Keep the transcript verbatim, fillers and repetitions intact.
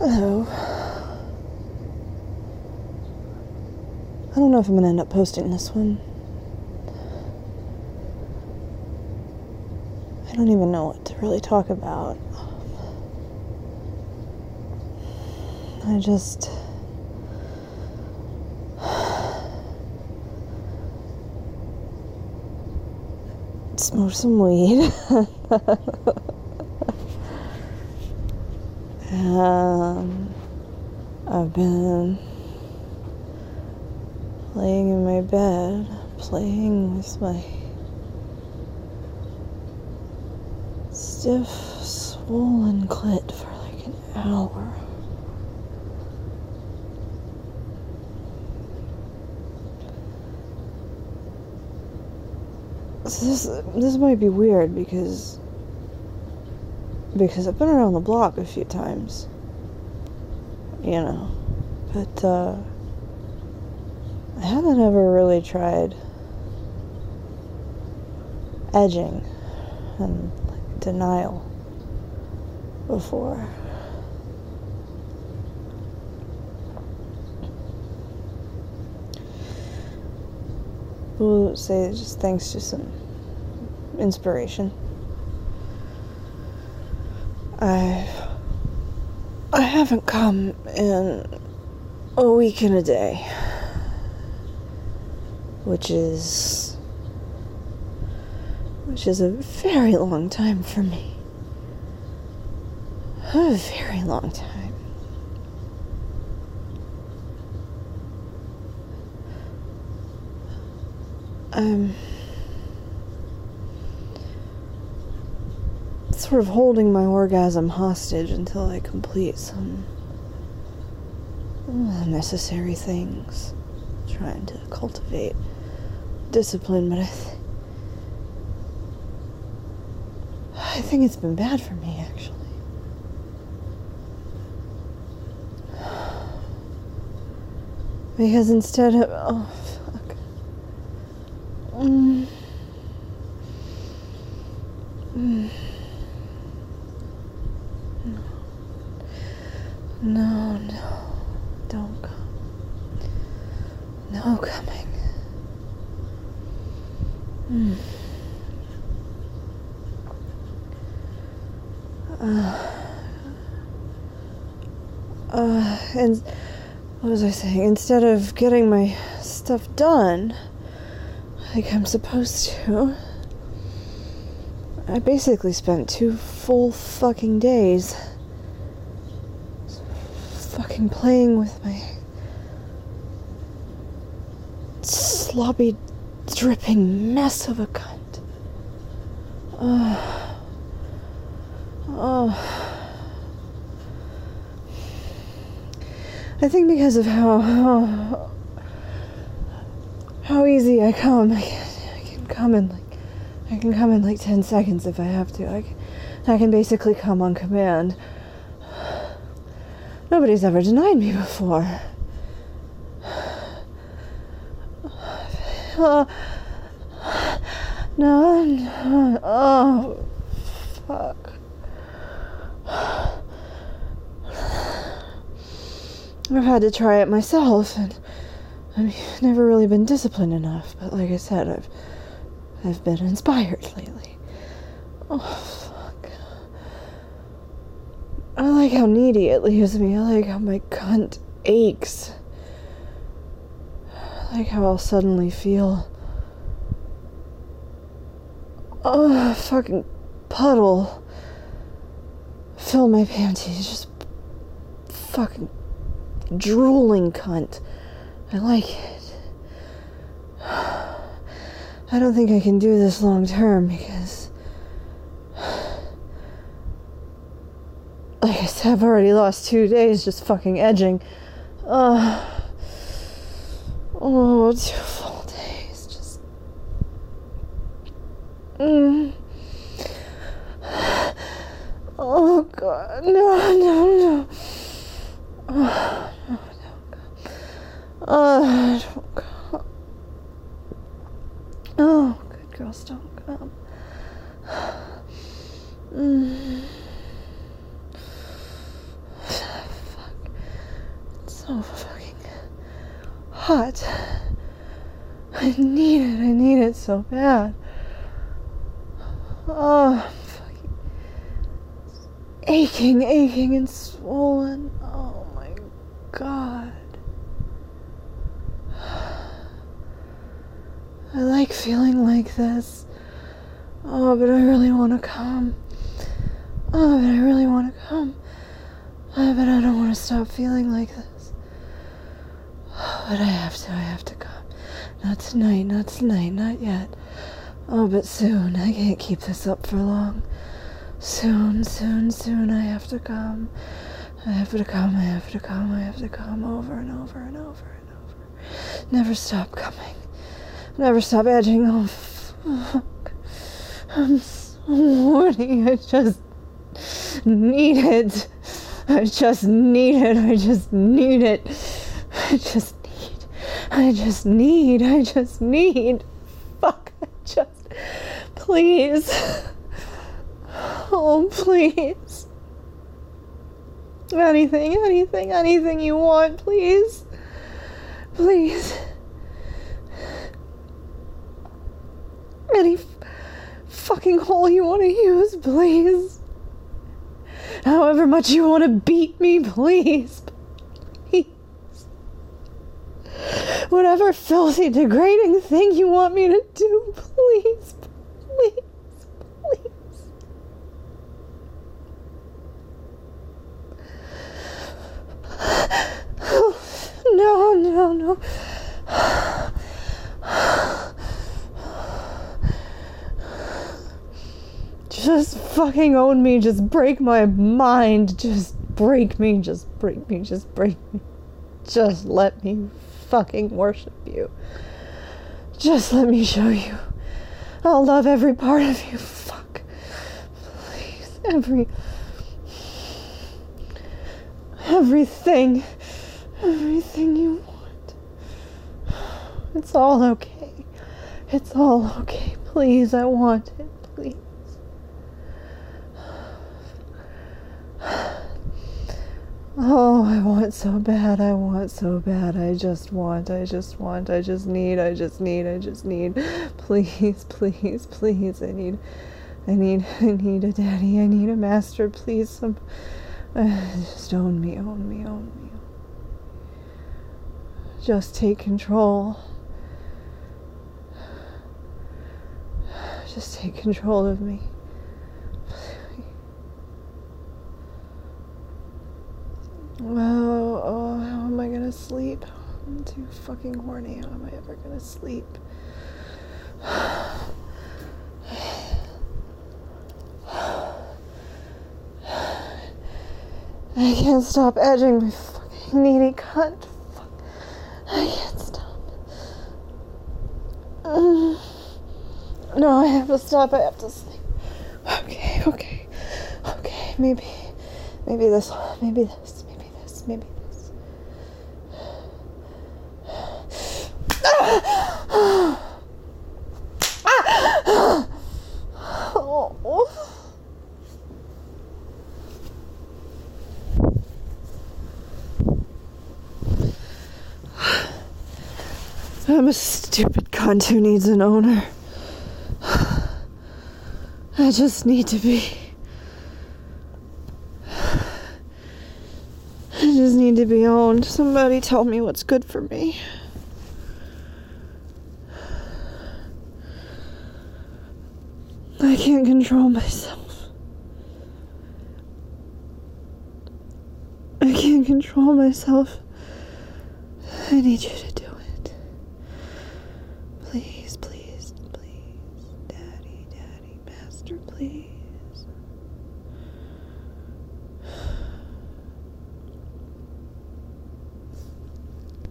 Hello. I don't know if I'm gonna end up posting this one. I don't even know what to really talk about. I just... smoked some weed. um, I've been laying in my bed, playing with my stiff, swollen clit for like an hour. So this this might be weird because because I've been around the block a few times, you know, but uh, I haven't ever really tried edging and like, denial before. We'll say just thanks to some inspiration. I I haven't come in a week and a day, which is which is a very long time for me. A very long time. I'm sort of holding my orgasm hostage until I complete some unnecessary things. Trying to cultivate discipline, but I, th- I think it's been bad for me, actually. Because instead of... Oh, fuck. Mm. Mm. No, no, don't come. No coming. Mm. Uh, uh, and what was I saying? Instead of getting my stuff done, like I'm supposed to, I basically spent two full fucking days fucking playing with my sloppy, dripping mess of a cunt. Oh. Oh. I think because of how how, how easy I come, I can, I can come in like I can come in like ten seconds if I have to. I can, I can basically come on command. Nobody's ever denied me before. Oh, no, no, oh, fuck. I've had to try it myself, and I've never really been disciplined enough. But like I said, I've I've been inspired lately. Oh, fuck. I like how needy it leaves me. I like how my cunt aches. I like how I'll suddenly feel oh, a fucking puddle fill my panties. Just fucking drooling cunt. I like it. I don't think I can do this long term because like I said, I've already lost two days just fucking edging. Uh, oh, two full days. Just. Mm. Oh, God. No, no, no. Oh, no, don't go. Oh, don't go. Oh, good girls, don't come. Mm. so fucking hot. I need it. I need it so bad. Oh, I'm fucking aching, aching and swollen. Oh my god. I like feeling like this. Oh, but I really want to come. Oh, but I really want to come. Oh, but I don't want to stop feeling like this. Oh, but I have to, I have to come. Not tonight, not tonight, not yet. Oh, but soon. I can't keep this up for long. Soon, soon, soon I have to come. I have to come, I have to come, I have to come over and over and over and over. Never stop coming. Never stop edging. Oh, fuck. I'm so horny. I just need it. I just need it. I just need it. I just need. I just need. I just need. Fuck. I just. Please. Oh, please. Anything, anything, anything you want, please. Please. Any f- fucking hole you want to use, please. However much you want to beat me, please. Please. Whatever filthy, degrading thing you want me to do, please. Please. Please. No, no, no. Just fucking own me, just break my mind, just break me, just break me, just break me. Just let me fucking worship you. Just let me show you. I'll love every part of you. Fuck. Please. Every... Everything. Everything you want. It's all okay. It's all okay. Please, I want it. Please. Oh, I want so bad, I want so bad, I just want, I just want, I just need, I just need, I just need, please, please, please, I need, I need, I need a daddy, I need a master, please, some, uh, just own me, own me, own me, just take control, just take control of me. Oh, oh, how am I gonna sleep? I'm too fucking horny. How am I ever gonna sleep? I can't stop edging my fucking needy cunt. Fuck. I can't stop. Mm. No, I have to stop. I have to sleep. Okay, okay, okay. Maybe, maybe this, maybe this. Maybe this. Oh. I'm a stupid cunt who needs an owner. I just need to be. I just need to be owned. Somebody tell me what's good for me. I can't control myself. I can't control myself. I need you to do it. Please, please, please. Daddy, daddy, master, please.